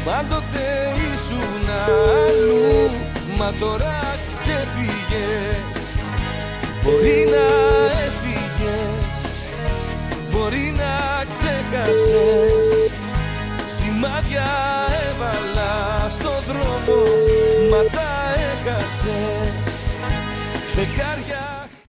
Πάντοτε ήσουν αλλού, μα τώρα ξεφύγες. Μπορεί να έφυγες, μπορεί να ξέχασες. Σημάδια έβαλα στο δρόμο, μα τα έχασες. Φεγγάρια